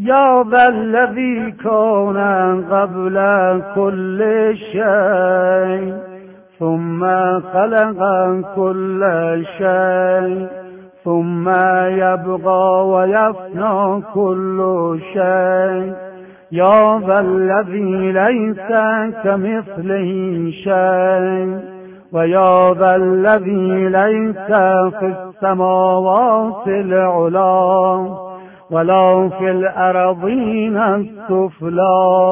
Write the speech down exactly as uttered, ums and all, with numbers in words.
یا ذا الذی کان قبل كل شیء ثم خلق كل شیء ثم یبقى و یفنی كل شیء یا ذا الذی لیس کمثله شیء و یا ذا الذی لیس فی السماوات العلی ولا فی الارضین السفلی